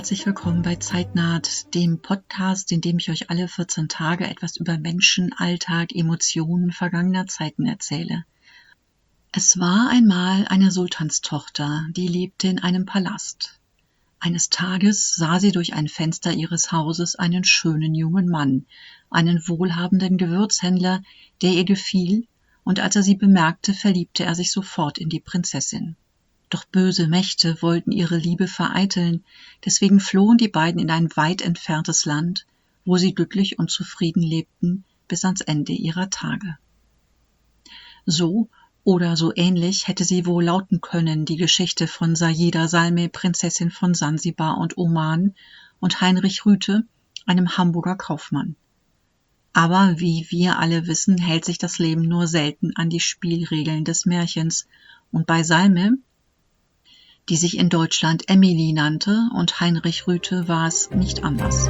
herzlich willkommen bei Zeitnaht, dem Podcast, in dem ich euch alle 14 Tage etwas über Menschen, Alltag, Emotionen vergangener Zeiten erzähle. Es war einmal eine Sultanstochter, die lebte in einem Palast. Eines Tages sah sie durch ein Fenster ihres Hauses einen schönen jungen Mann, einen wohlhabenden Gewürzhändler, der ihr gefiel, und als er sie bemerkte, verliebte er sich sofort in die Prinzessin. Doch böse Mächte wollten ihre Liebe vereiteln, deswegen flohen die beiden in ein weit entferntes Land, wo sie glücklich und zufrieden lebten bis ans Ende ihrer Tage. So oder so ähnlich hätte sie wohl lauten können, die Geschichte von Sayyida Salmeh, Prinzessin von Sansibar und Oman, und Heinrich Rüthe, einem Hamburger Kaufmann. Aber wie wir alle wissen, hält sich das Leben nur selten an die Spielregeln des Märchens, und bei Salmeh, die sich in Deutschland Emily nannte, und Heinrich Rüthe, war es nicht anders.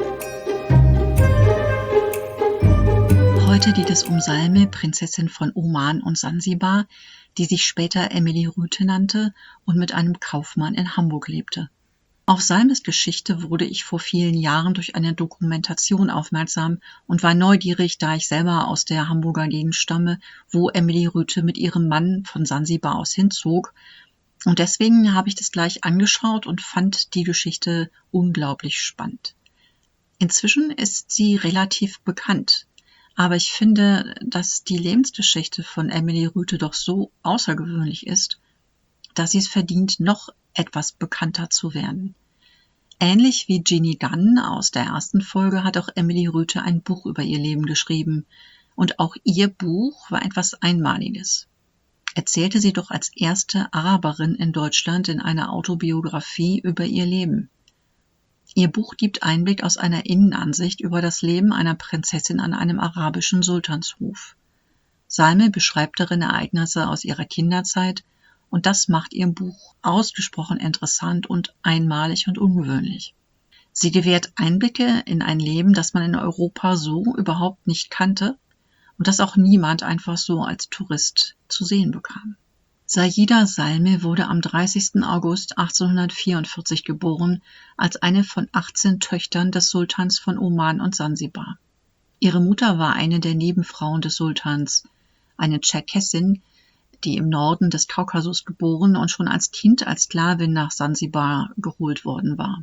Heute geht es um Salmeh, Prinzessin von Oman und Sansibar, die sich später Emily Rüthe nannte und mit einem Kaufmann in Hamburg lebte. Auf Salmehs Geschichte wurde ich vor vielen Jahren durch eine Dokumentation aufmerksam und war neugierig, da ich selber aus der Hamburger Gegend stamme, wo Emily Rüthe mit ihrem Mann von Sansibar aus hinzog. Und deswegen habe ich das gleich angeschaut und fand die Geschichte unglaublich spannend. Inzwischen ist sie relativ bekannt, aber ich finde, dass die Lebensgeschichte von Emily Rüthe doch so außergewöhnlich ist, dass sie es verdient, noch etwas bekannter zu werden. Ähnlich wie Ginny Gunn aus der ersten Folge hat auch Emily Rüthe ein Buch über ihr Leben geschrieben. Und auch ihr Buch war etwas Einmaliges. Erzählte sie doch als erste Araberin in Deutschland in einer Autobiografie über ihr Leben. Ihr Buch gibt Einblick aus einer Innenansicht über das Leben einer Prinzessin an einem arabischen Sultanshof. Salmeh beschreibt darin Ereignisse aus ihrer Kinderzeit, und das macht ihr Buch ausgesprochen interessant und einmalig und ungewöhnlich. Sie gewährt Einblicke in ein Leben, das man in Europa so überhaupt nicht kannte, und das auch niemand einfach so als Tourist zu sehen bekam. Sayyida Salmeh wurde am 30. August 1844 geboren, als eine von 18 Töchtern des Sultans von Oman und Sansibar. Ihre Mutter war eine der Nebenfrauen des Sultans, eine Tscherkessin, die im Norden des Kaukasus geboren und schon als Kind als Sklavin nach Sansibar geholt worden war.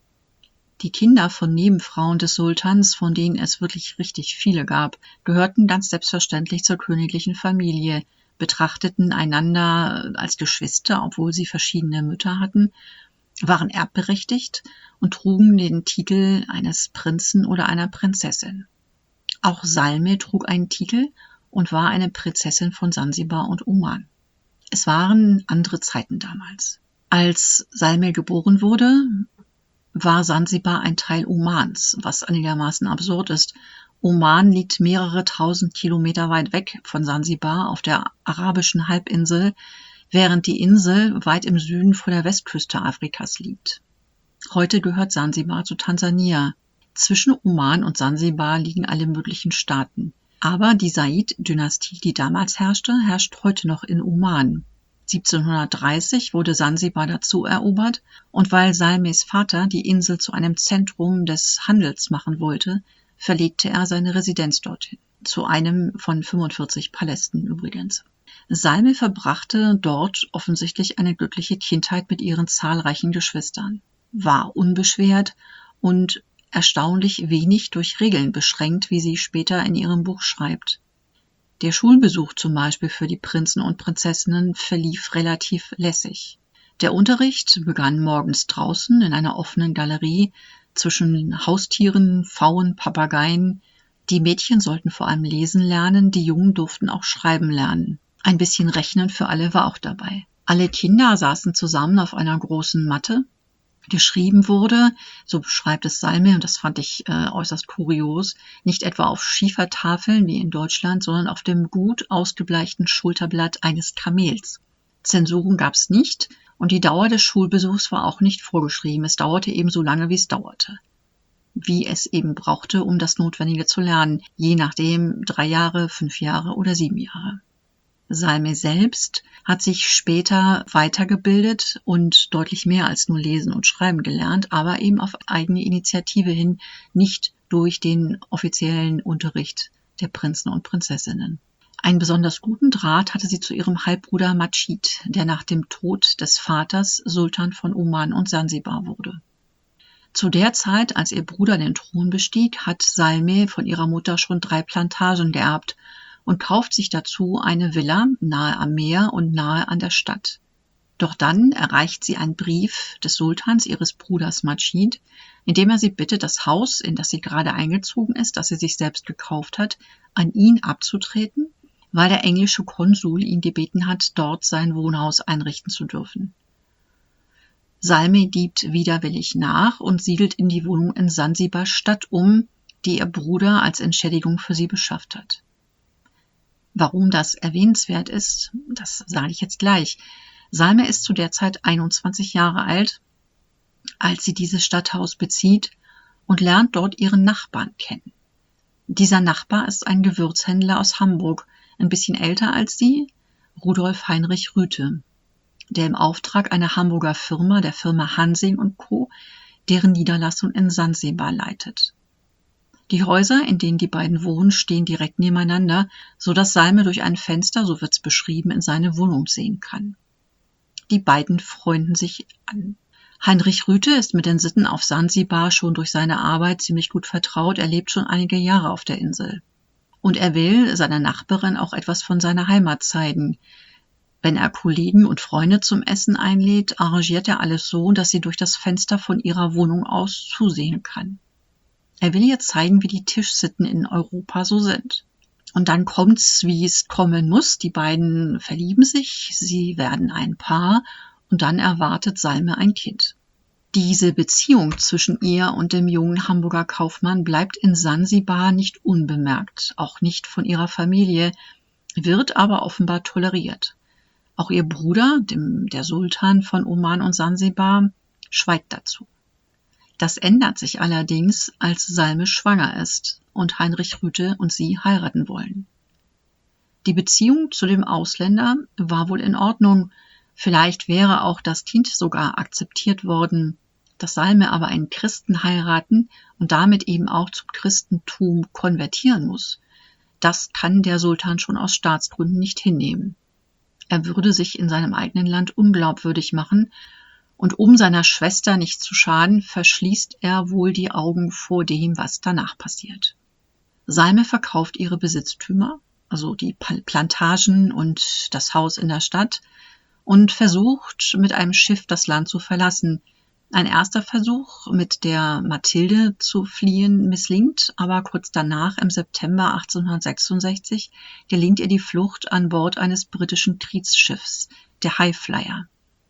Die Kinder von Nebenfrauen des Sultans, von denen es wirklich richtig viele gab, gehörten ganz selbstverständlich zur königlichen Familie, betrachteten einander als Geschwister, obwohl sie verschiedene Mütter hatten, waren erbberechtigt und trugen den Titel eines Prinzen oder einer Prinzessin. Auch Salmeh trug einen Titel und war eine Prinzessin von Sansibar und Oman. Es waren andere Zeiten damals. Als Salmeh geboren wurde, war Sansibar ein Teil Omans, was einigermaßen absurd ist. Oman liegt mehrere tausend Kilometer weit weg von Sansibar auf der arabischen Halbinsel, während die Insel weit im Süden vor der Westküste Afrikas liegt. Heute gehört Sansibar zu Tansania. Zwischen Oman und Sansibar liegen alle möglichen Staaten. Aber die Said-Dynastie, die damals herrscht heute noch in Oman. 1730 wurde Sansibar dazu erobert, und weil Salmehs Vater die Insel zu einem Zentrum des Handels machen wollte, verlegte er seine Residenz dorthin, zu einem von 45 Palästen übrigens. Salmeh verbrachte dort offensichtlich eine glückliche Kindheit mit ihren zahlreichen Geschwistern, war unbeschwert und erstaunlich wenig durch Regeln beschränkt, wie sie später in ihrem Buch schreibt. Der Schulbesuch zum Beispiel für die Prinzen und Prinzessinnen verlief relativ lässig. Der Unterricht begann morgens draußen in einer offenen Galerie zwischen Haustieren, Pfauen, Papageien. Die Mädchen sollten vor allem lesen lernen, die Jungen durften auch schreiben lernen. Ein bisschen Rechnen für alle war auch dabei. Alle Kinder saßen zusammen auf einer großen Matte. Geschrieben wurde, so beschreibt es Salmeh, und das fand ich äußerst kurios, nicht etwa auf Schiefertafeln wie in Deutschland, sondern auf dem gut ausgebleichten Schulterblatt eines Kamels. Zensuren gab es nicht und die Dauer des Schulbesuchs war auch nicht vorgeschrieben. Es dauerte eben so lange, wie es dauerte. Wie es eben brauchte, um das Notwendige zu lernen, je nachdem 3 Jahre, 5 Jahre oder 7 Jahre. Salme selbst hat sich später weitergebildet und deutlich mehr als nur lesen und schreiben gelernt, aber eben auf eigene Initiative hin, nicht durch den offiziellen Unterricht der Prinzen und Prinzessinnen. Einen besonders guten Draht hatte sie zu ihrem Halbbruder Madschid, der nach dem Tod des Vaters Sultan von Oman und Sansibar wurde. Zu der Zeit, als ihr Bruder den Thron bestieg, hat Salme von ihrer Mutter schon 3 Plantagen geerbt und kauft sich dazu eine Villa nahe am Meer und nahe an der Stadt. Doch dann erreicht sie einen Brief des Sultans, ihres Bruders Madschid, in dem er sie bittet, das Haus, in das sie gerade eingezogen ist, das sie sich selbst gekauft hat, an ihn abzutreten, weil der englische Konsul ihn gebeten hat, dort sein Wohnhaus einrichten zu dürfen. Salme gibt widerwillig nach und siedelt in die Wohnung in Sansibar Stadt um, die ihr Bruder als Entschädigung für sie beschafft hat. Warum das erwähnenswert ist, das sage ich jetzt gleich. Salme ist zu der Zeit 21 Jahre alt, als sie dieses Stadthaus bezieht und lernt dort ihren Nachbarn kennen. Dieser Nachbar ist ein Gewürzhändler aus Hamburg, ein bisschen älter als sie, Rudolf Heinrich Rüthe, der im Auftrag einer Hamburger Firma, der Firma Hansing & Co., deren Niederlassung in Sansibar leitet. Die Häuser, in denen die beiden wohnen, stehen direkt nebeneinander, so dass Salme durch ein Fenster, so wird's beschrieben, in seine Wohnung sehen kann. Die beiden freunden sich an. Heinrich Rüthe ist mit den Sitten auf Sansibar schon durch seine Arbeit ziemlich gut vertraut. Er lebt schon einige Jahre auf der Insel. Und er will seiner Nachbarin auch etwas von seiner Heimat zeigen. Wenn er Kollegen und Freunde zum Essen einlädt, arrangiert er alles so, dass sie durch das Fenster von ihrer Wohnung aus zusehen kann. Er will ihr zeigen, wie die Tischsitten in Europa so sind. Und dann kommt's, wie es kommen muss. Die beiden verlieben sich, sie werden ein Paar und dann erwartet Salme ein Kind. Diese Beziehung zwischen ihr und dem jungen Hamburger Kaufmann bleibt in Sansibar nicht unbemerkt, auch nicht von ihrer Familie, wird aber offenbar toleriert. Auch ihr Bruder, der Sultan von Oman und Sansibar, schweigt dazu. Das ändert sich allerdings, als Salme schwanger ist und Heinrich Rüthe und sie heiraten wollen. Die Beziehung zu dem Ausländer war wohl in Ordnung, vielleicht wäre auch das Kind sogar akzeptiert worden, dass Salme aber einen Christen heiraten und damit eben auch zum Christentum konvertieren muss. Das kann der Sultan schon aus Staatsgründen nicht hinnehmen. Er würde sich in seinem eigenen Land unglaubwürdig machen, und um seiner Schwester nicht zu schaden, verschließt er wohl die Augen vor dem, was danach passiert. Salme verkauft ihre Besitztümer, also die Plantagen und das Haus in der Stadt, und versucht, mit einem Schiff das Land zu verlassen. Ein erster Versuch, mit der Mathilde zu fliehen, misslingt, aber kurz danach, im September 1866, gelingt ihr die Flucht an Bord eines britischen Kriegsschiffs, der Highflyer.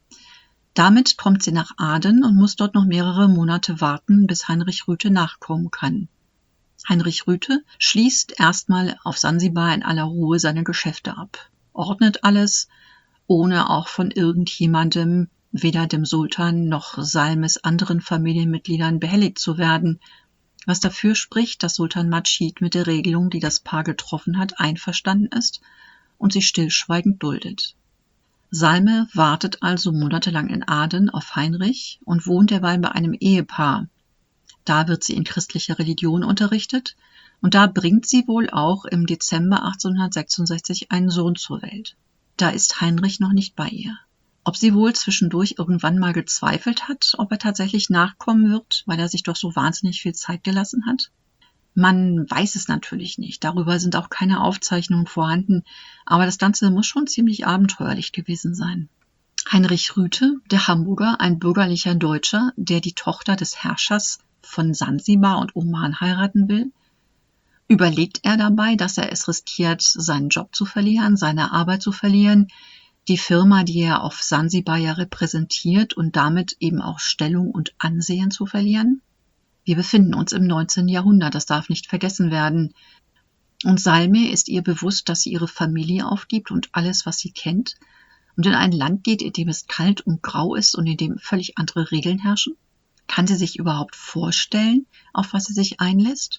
Damit kommt sie nach Aden und muss dort noch mehrere Monate warten, bis Heinrich Rüthe nachkommen kann. Heinrich Rüthe schließt erstmal auf Sansibar in aller Ruhe seine Geschäfte ab, ordnet alles, ohne auch von irgendjemandem, weder dem Sultan noch Salmes anderen Familienmitgliedern behelligt zu werden, was dafür spricht, dass Sultan Madschid mit der Regelung, die das Paar getroffen hat, einverstanden ist und sie stillschweigend duldet. Salme wartet also monatelang in Aden auf Heinrich und wohnt derweil bei einem Ehepaar. Da wird sie in christlicher Religion unterrichtet und da bringt sie wohl auch im Dezember 1866 einen Sohn zur Welt. Da ist Heinrich noch nicht bei ihr. Ob sie wohl zwischendurch irgendwann mal gezweifelt hat, ob er tatsächlich nachkommen wird, weil er sich doch so wahnsinnig viel Zeit gelassen hat? Man weiß es natürlich nicht, darüber sind auch keine Aufzeichnungen vorhanden, aber das Ganze muss schon ziemlich abenteuerlich gewesen sein. Heinrich Rüthe, der Hamburger, ein bürgerlicher Deutscher, der die Tochter des Herrschers von Sansibar und Oman heiraten will, überlegt er dabei, dass er es riskiert, seinen Job zu verlieren, seine Arbeit zu verlieren, die Firma, die er auf Sansibar ja repräsentiert und damit eben auch Stellung und Ansehen zu verlieren? Wir befinden uns im 19. Jahrhundert, das darf nicht vergessen werden. Und Salme ist ihr bewusst, dass sie ihre Familie aufgibt und alles, was sie kennt, und in ein Land geht, in dem es kalt und grau ist und in dem völlig andere Regeln herrschen? Kann sie sich überhaupt vorstellen, auf was sie sich einlässt?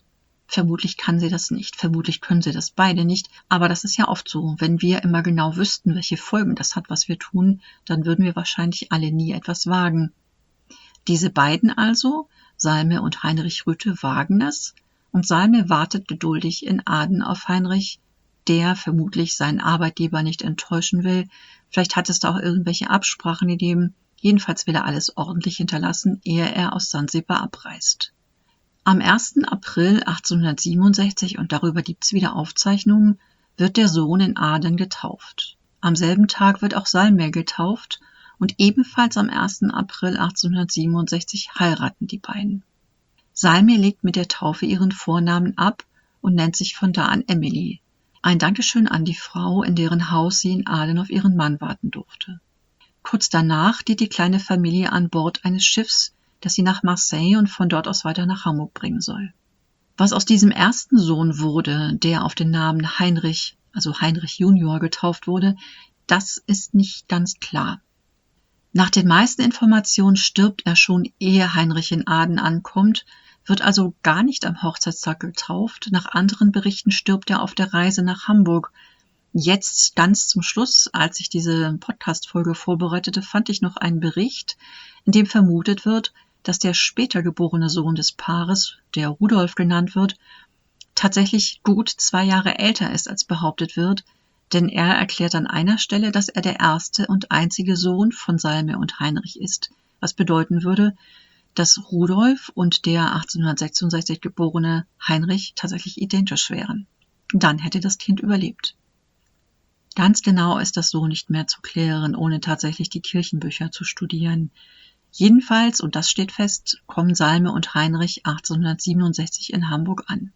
Vermutlich kann sie das nicht, vermutlich können sie das beide nicht, aber das ist ja oft so. Wenn wir immer genau wüssten, welche Folgen das hat, was wir tun, dann würden wir wahrscheinlich alle nie etwas wagen. Diese beiden also, Salme und Heinrich Rüthe, wagen es, und Salme wartet geduldig in Aden auf Heinrich, der vermutlich seinen Arbeitgeber nicht enttäuschen will. Vielleicht hat es da auch irgendwelche Absprachen gegeben. Jedenfalls will er alles ordentlich hinterlassen, ehe er aus Sansibar abreist. Am 1. April 1867, und darüber gibt's wieder Aufzeichnungen, wird der Sohn in Aden getauft. Am selben Tag wird auch Salme getauft und ebenfalls am 1. April 1867 heiraten die beiden. Salme legt mit der Taufe ihren Vornamen ab und nennt sich von da an Emily. Ein Dankeschön an die Frau, in deren Haus sie in Aden auf ihren Mann warten durfte. Kurz danach geht die kleine Familie an Bord eines Schiffs, das sie nach Marseille und von dort aus weiter nach Hamburg bringen soll. Was aus diesem ersten Sohn wurde, der auf den Namen Heinrich, also Heinrich Junior, getauft wurde, das ist nicht ganz klar. Nach den meisten Informationen stirbt er schon, ehe Heinrich in Aden ankommt, wird also gar nicht am Hochzeitstag getauft. Nach anderen Berichten stirbt er auf der Reise nach Hamburg. Jetzt ganz zum Schluss, als ich diese Podcast-Folge vorbereitete, fand ich noch einen Bericht, in dem vermutet wird, dass der später geborene Sohn des Paares, der Rudolf genannt wird, tatsächlich gut 2 Jahre älter ist, als behauptet wird, denn er erklärt an einer Stelle, dass er der erste und einzige Sohn von Salme und Heinrich ist, was bedeuten würde, dass Rudolf und der 1866 geborene Heinrich tatsächlich identisch wären. Dann hätte das Kind überlebt. Ganz genau ist das so nicht mehr zu klären, ohne tatsächlich die Kirchenbücher zu studieren. Jedenfalls, und das steht fest, kommen Salme und Heinrich 1867 in Hamburg an.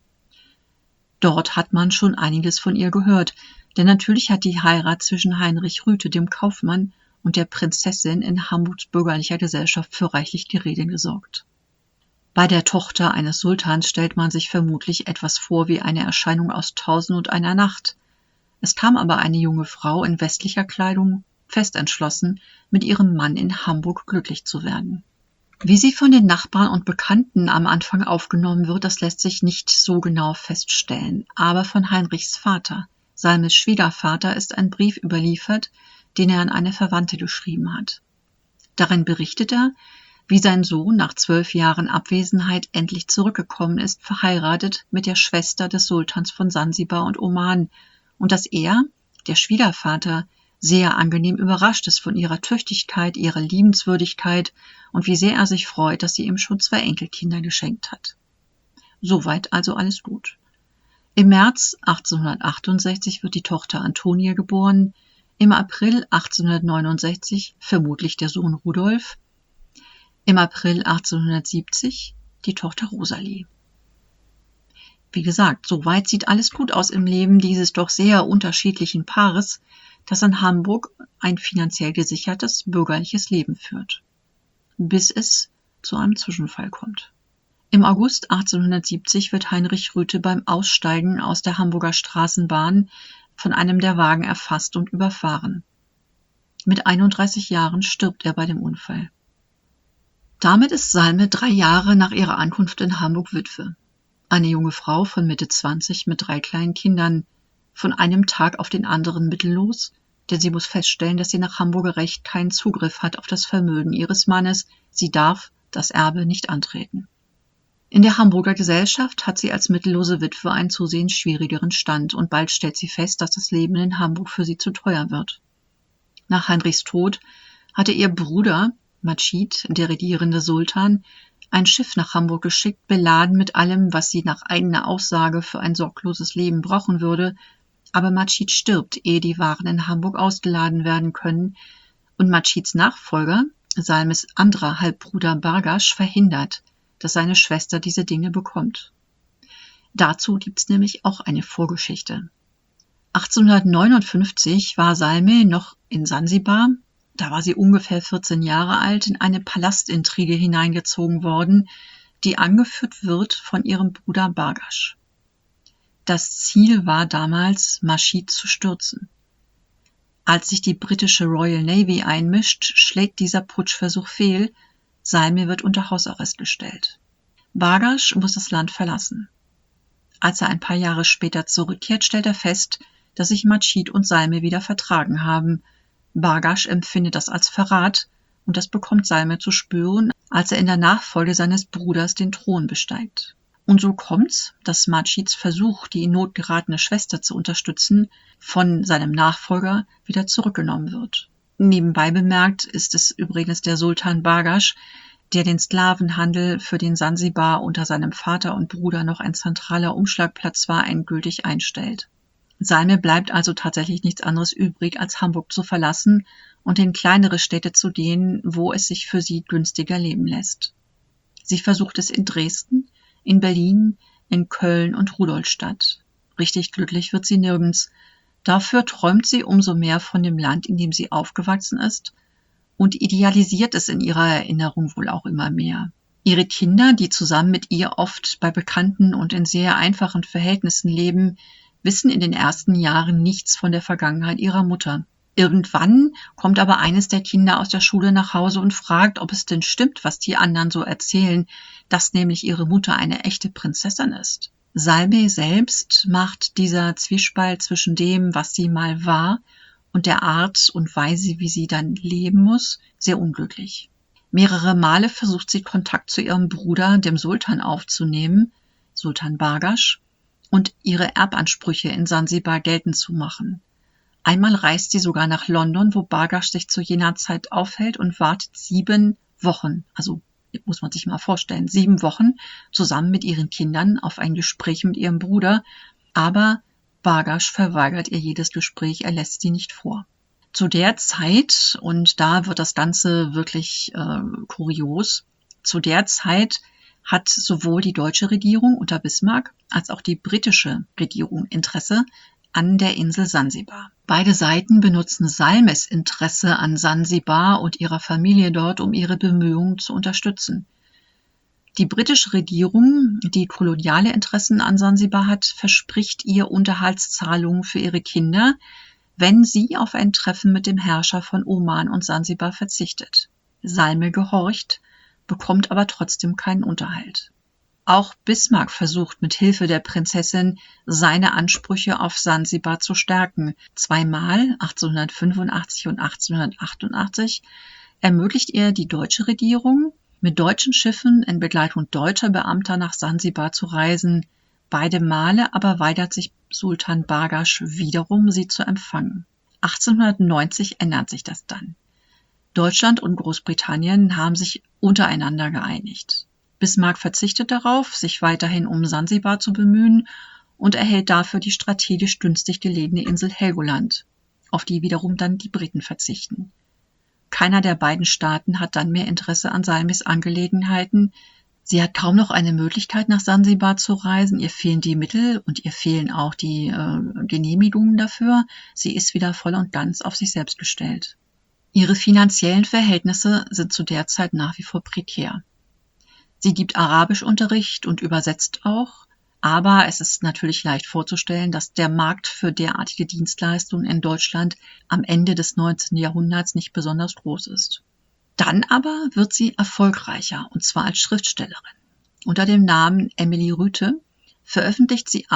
Dort hat man schon einiges von ihr gehört, denn natürlich hat die Heirat zwischen Heinrich Rüthe, dem Kaufmann, und der Prinzessin in Hamburgs bürgerlicher Gesellschaft für reichlich Gerede gesorgt. Bei der Tochter eines Sultans stellt man sich vermutlich etwas vor wie eine Erscheinung aus 1001 Nacht. Es kam aber eine junge Frau in westlicher Kleidung, fest entschlossen, mit ihrem Mann in Hamburg glücklich zu werden. Wie sie von den Nachbarn und Bekannten am Anfang aufgenommen wird, das lässt sich nicht so genau feststellen. Aber von Heinrichs Vater, Salmes Schwiegervater, ist ein Brief überliefert, den er an eine Verwandte geschrieben hat. Darin berichtet er, wie sein Sohn nach 12 Jahren Abwesenheit endlich zurückgekommen ist, verheiratet mit der Schwester des Sultans von Sansibar und Oman, und dass er, der Schwiegervater, sehr angenehm überrascht ist von ihrer Tüchtigkeit, ihrer Liebenswürdigkeit und wie sehr er sich freut, dass sie ihm schon 2 Enkelkinder geschenkt hat. Soweit also alles gut. Im März 1868 wird die Tochter Antonia geboren, im April 1869 vermutlich der Sohn Rudolf, im April 1870 die Tochter Rosalie. Wie gesagt, soweit sieht alles gut aus im Leben dieses doch sehr unterschiedlichen Paares, das in Hamburg ein finanziell gesichertes bürgerliches Leben führt, bis es zu einem Zwischenfall kommt. Im August 1870 wird Heinrich Rüthe beim Aussteigen aus der Hamburger Straßenbahn von einem der Wagen erfasst und überfahren. Mit 31 Jahren stirbt er bei dem Unfall. Damit ist Salme 3 Jahre nach ihrer Ankunft in Hamburg Witwe. Eine junge Frau von Mitte 20 mit 3 kleinen Kindern, von einem Tag auf den anderen mittellos, denn sie muss feststellen, dass sie nach Hamburger Recht keinen Zugriff hat auf das Vermögen ihres Mannes. Sie darf das Erbe nicht antreten. In der Hamburger Gesellschaft hat sie als mittellose Witwe einen zusehends schwierigeren Stand und bald stellt sie fest, dass das Leben in Hamburg für sie zu teuer wird. Nach Heinrichs Tod hatte ihr Bruder, Macit, der regierende Sultan, ein Schiff nach Hamburg geschickt, beladen mit allem, was sie nach eigener Aussage für ein sorgloses Leben brauchen würde, aber Macit stirbt, ehe die Waren in Hamburg ausgeladen werden können, und Macits Nachfolger, Salmes anderer Halbbruder Bargasch, verhindert, dass seine Schwester diese Dinge bekommt. Dazu gibt's nämlich auch eine Vorgeschichte. 1859 war Salme noch in Sansibar, da war sie ungefähr 14 Jahre alt, in eine Palastintrige hineingezogen worden, die angeführt wird von ihrem Bruder Bargasch. Das Ziel war damals, Macit zu stürzen. Als sich die britische Royal Navy einmischt, schlägt dieser Putschversuch fehl, Salme wird unter Hausarrest gestellt. Bargasch muss das Land verlassen. Als er ein paar Jahre später zurückkehrt, stellt er fest, dass sich Macit und Salme wieder vertragen haben. Bargash empfindet das als Verrat und das bekommt Salme zu spüren, als er in der Nachfolge seines Bruders den Thron besteigt. Und so kommt's, dass Macits Versuch, die in Not geratene Schwester zu unterstützen, von seinem Nachfolger wieder zurückgenommen wird. Nebenbei bemerkt ist es übrigens der Sultan Bargash, der den Sklavenhandel, für den Sansibar unter seinem Vater und Bruder noch ein zentraler Umschlagplatz war, endgültig einstellt. Salme bleibt also tatsächlich nichts anderes übrig, als Hamburg zu verlassen und in kleinere Städte zu gehen, wo es sich für sie günstiger leben lässt. Sie versucht es in Dresden, in Berlin, in Köln und Rudolstadt. Richtig glücklich wird sie nirgends. Dafür träumt sie umso mehr von dem Land, in dem sie aufgewachsen ist, und idealisiert es in ihrer Erinnerung wohl auch immer mehr. Ihre Kinder, die zusammen mit ihr oft bei Bekannten und in sehr einfachen Verhältnissen leben, wissen in den ersten Jahren nichts von der Vergangenheit ihrer Mutter. Irgendwann kommt aber eines der Kinder aus der Schule nach Hause und fragt, ob es denn stimmt, was die anderen so erzählen, dass nämlich ihre Mutter eine echte Prinzessin ist. Salme selbst macht dieser Zwiespalt zwischen dem, was sie mal war, und der Art und Weise, wie sie dann leben muss, sehr unglücklich. Mehrere Male versucht sie Kontakt zu ihrem Bruder, dem Sultan, aufzunehmen, Sultan Bargash, und ihre Erbansprüche in Sansibar geltend zu machen. Einmal reist sie sogar nach London, wo Bargash sich zu jener Zeit aufhält und wartet 7 Wochen, also muss man sich mal vorstellen, 7 Wochen zusammen mit ihren Kindern auf ein Gespräch mit ihrem Bruder, aber Bargash verweigert ihr jedes Gespräch, er lässt sie nicht vor. Zu der Zeit, und da wird das Ganze wirklich kurios, zu der Zeit hat sowohl die deutsche Regierung unter Bismarck als auch die britische Regierung Interesse an der Insel Sansibar. Beide Seiten benutzen Salmes Interesse an Sansibar und ihrer Familie dort, um ihre Bemühungen zu unterstützen. Die britische Regierung, die koloniale Interessen an Sansibar hat, verspricht ihr Unterhaltszahlungen für ihre Kinder, wenn sie auf ein Treffen mit dem Herrscher von Oman und Sansibar verzichtet. Salme gehorcht, bekommt aber trotzdem keinen Unterhalt. Auch Bismarck versucht mit Hilfe der Prinzessin, seine Ansprüche auf Sansibar zu stärken. 2-mal, 1885 und 1888, ermöglicht er die deutsche Regierung, mit deutschen Schiffen in Begleitung deutscher Beamter nach Sansibar zu reisen. Beide Male aber weigert sich Sultan Bargash wiederum, sie zu empfangen. 1890 ändert sich das dann. Deutschland und Großbritannien haben sich untereinander geeinigt. Bismarck verzichtet darauf, sich weiterhin um Sansibar zu bemühen und erhält dafür die strategisch günstig gelegene Insel Helgoland, auf die wiederum dann die Briten verzichten. Keiner der beiden Staaten hat dann mehr Interesse an Salmes Angelegenheiten. Sie hat kaum noch eine Möglichkeit, nach Sansibar zu reisen. Ihr fehlen die Mittel und ihr fehlen auch die Genehmigungen dafür. Sie ist wieder voll und ganz auf sich selbst gestellt. Ihre finanziellen Verhältnisse sind zu der Zeit nach wie vor prekär. Sie gibt Arabischunterricht und übersetzt auch, aber es ist natürlich leicht vorzustellen, dass der Markt für derartige Dienstleistungen in Deutschland am Ende des 19. Jahrhunderts nicht besonders groß ist. Dann aber wird sie erfolgreicher, und zwar als Schriftstellerin. Unter dem Namen Emily Rüthe veröffentlicht sie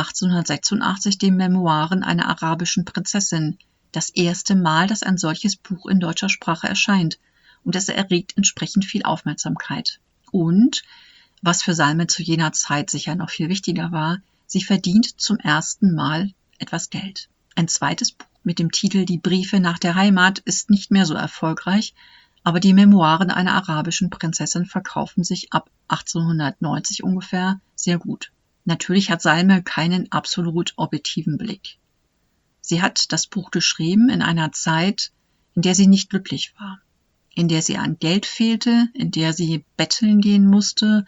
1886 die Memoiren einer arabischen Prinzessin, das erste Mal, dass ein solches Buch in deutscher Sprache erscheint, und es erregt entsprechend viel Aufmerksamkeit. Und, was für Salme zu jener Zeit sicher noch viel wichtiger war, sie verdient zum ersten Mal etwas Geld. Ein zweites Buch mit dem Titel Die Briefe nach der Heimat ist nicht mehr so erfolgreich, aber die Memoiren einer arabischen Prinzessin verkaufen sich ab 1890 ungefähr sehr gut. Natürlich hat Salme keinen absolut objektiven Blick. Sie hat das Buch geschrieben in einer Zeit, in der sie nicht glücklich war, in der sie an Geld fehlte, in der sie betteln gehen musste,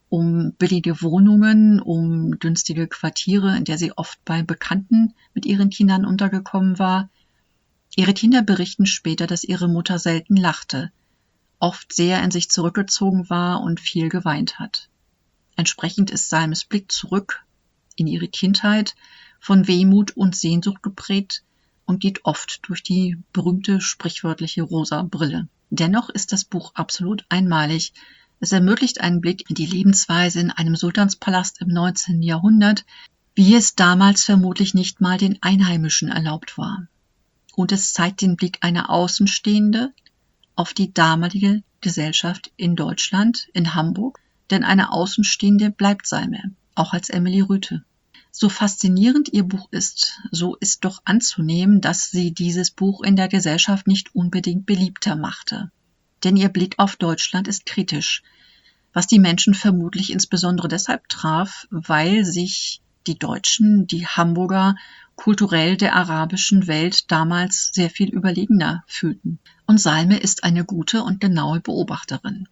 um billige Wohnungen, um günstige Quartiere, in der sie oft bei Bekannten mit ihren Kindern untergekommen war. Ihre Kinder berichten später, dass ihre Mutter selten lachte, oft sehr in sich zurückgezogen war und viel geweint hat. Entsprechend ist Salmes Blick zurück in ihre Kindheit von Wehmut und Sehnsucht geprägt und geht oft durch die berühmte sprichwörtliche rosa Brille. Dennoch ist das Buch absolut einmalig. Es ermöglicht einen Blick in die Lebensweise in einem Sultanspalast im 19. Jahrhundert, wie es damals vermutlich nicht mal den Einheimischen erlaubt war. Und es zeigt den Blick einer Außenstehende auf die damalige Gesellschaft in Deutschland, in Hamburg, denn eine Außenstehende bleibt Salme, auch als Emily Rüthe. So faszinierend ihr Buch ist, so ist doch anzunehmen, dass sie dieses Buch in der Gesellschaft nicht unbedingt beliebter machte. Denn ihr Blick auf Deutschland ist kritisch, was die Menschen vermutlich insbesondere deshalb traf, weil sich die Deutschen, die Hamburger, kulturell der arabischen Welt damals sehr viel überlegener fühlten. Und Salme ist eine gute und genaue Beobachterin.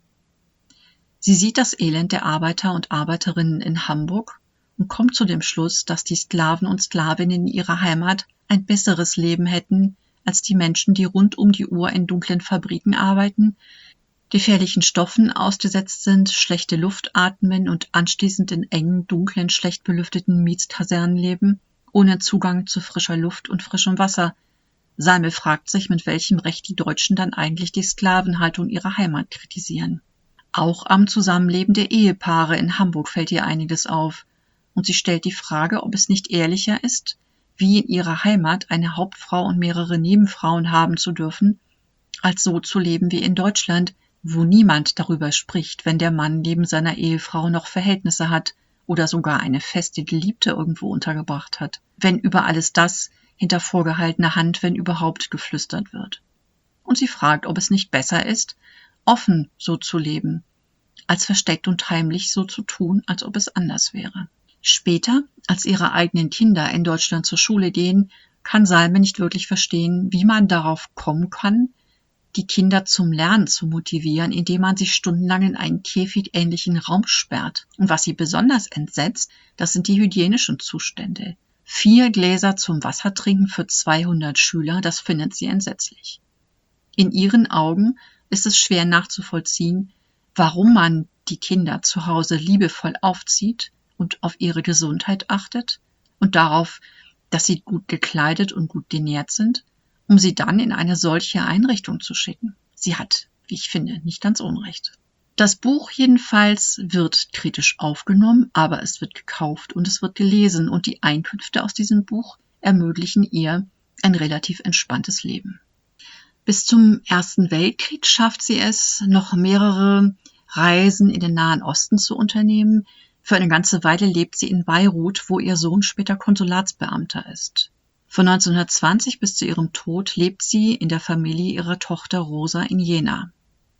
Sie sieht das Elend der Arbeiter und Arbeiterinnen in Hamburg und kommt zu dem Schluss, dass die Sklaven und Sklavinnen in ihrer Heimat ein besseres Leben hätten als die Menschen, die rund um die Uhr in dunklen Fabriken arbeiten, gefährlichen Stoffen ausgesetzt sind, schlechte Luft atmen und anschließend in engen, dunklen, schlecht belüfteten Mietskasernen leben, ohne Zugang zu frischer Luft und frischem Wasser. Salme fragt sich, mit welchem Recht die Deutschen dann eigentlich die Sklavenhaltung ihrer Heimat kritisieren. Auch am Zusammenleben der Ehepaare in Hamburg fällt ihr einiges auf, und sie stellt die Frage, ob es nicht ehrlicher ist, wie in ihrer Heimat eine Hauptfrau und mehrere Nebenfrauen haben zu dürfen, als so zu leben wie in Deutschland, wo niemand darüber spricht, wenn der Mann neben seiner Ehefrau noch Verhältnisse hat oder sogar eine feste Geliebte irgendwo untergebracht hat, wenn über alles das hinter vorgehaltener Hand, wenn überhaupt, geflüstert wird. Und sie fragt, ob es nicht besser ist, offen so zu leben, als versteckt und heimlich so zu tun, als ob es anders wäre. Später, als ihre eigenen Kinder in Deutschland zur Schule gehen, kann Salme nicht wirklich verstehen, wie man darauf kommen kann, die Kinder zum Lernen zu motivieren, indem man sie stundenlang in einen käfigähnlichen Raum sperrt. Und was sie besonders entsetzt, das sind die hygienischen Zustände. 4 Gläser zum Wassertrinken für 200 Schüler, das findet sie entsetzlich. In ihren Augen ist es schwer nachzuvollziehen, warum man die Kinder zu Hause liebevoll aufzieht und auf ihre Gesundheit achtet und darauf, dass sie gut gekleidet und gut genährt sind, um sie dann in eine solche Einrichtung zu schicken. Sie hat, wie ich finde, nicht ganz Unrecht. Das Buch jedenfalls wird kritisch aufgenommen, aber es wird gekauft und es wird gelesen und die Einkünfte aus diesem Buch ermöglichen ihr ein relativ entspanntes Leben. Bis zum Ersten Weltkrieg schafft sie es, noch mehrere Reisen in den Nahen Osten zu unternehmen. Für eine ganze Weile lebt sie in Beirut, wo ihr Sohn später Konsulatsbeamter ist. Von 1920 bis zu ihrem Tod lebt sie in der Familie ihrer Tochter Rosa in Jena.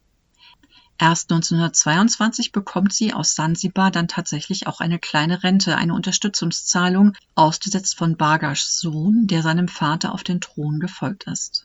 Erst 1922 bekommt sie aus Sansibar dann tatsächlich auch eine kleine Rente, eine Unterstützungszahlung, ausgesetzt von Bargaschs Sohn, der seinem Vater auf den Thron gefolgt ist.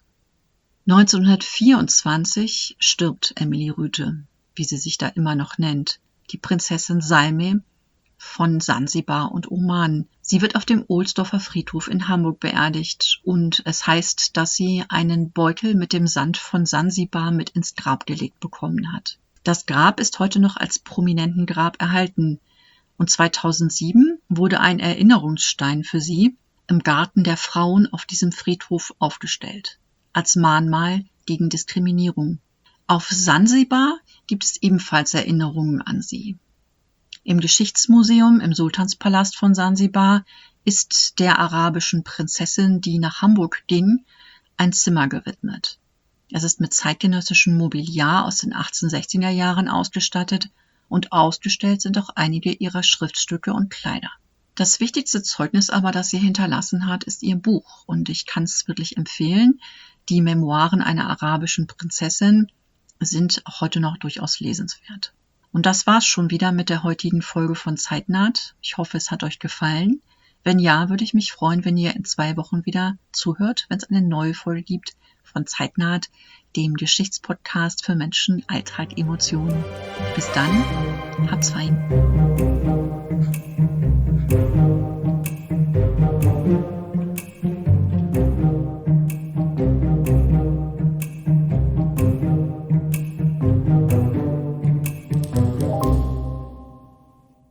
1924 stirbt Emily Rüthe, wie sie sich da immer noch nennt, die Prinzessin Salme von Sansibar und Oman. Sie wird auf dem Ohlsdorfer Friedhof in Hamburg beerdigt und es heißt, dass sie einen Beutel mit dem Sand von Sansibar mit ins Grab gelegt bekommen hat. Das Grab ist heute noch als Prominentengrab erhalten und 2007 wurde ein Erinnerungsstein für sie im Garten der Frauen auf diesem Friedhof aufgestellt, als Mahnmal gegen Diskriminierung. Auf Sansibar gibt es ebenfalls Erinnerungen an sie. Im Geschichtsmuseum im Sultanspalast von Sansibar ist der arabischen Prinzessin, die nach Hamburg ging, ein Zimmer gewidmet. Es ist mit zeitgenössischem Mobiliar aus den 1860er Jahren ausgestattet und ausgestellt sind auch einige ihrer Schriftstücke und Kleider. Das wichtigste Zeugnis aber, das sie hinterlassen hat, ist ihr Buch und ich kann es wirklich empfehlen. Die Memoiren einer arabischen Prinzessin sind auch heute noch durchaus lesenswert. Und das war's schon wieder mit der heutigen Folge von Zeitnaht. Ich hoffe, es hat euch gefallen. Wenn ja, würde ich mich freuen, wenn ihr in 2 Wochen wieder zuhört, wenn es eine neue Folge gibt von Zeitnaht, dem Geschichtspodcast für Menschen, Alltag, Emotionen. Bis dann, habt's fein.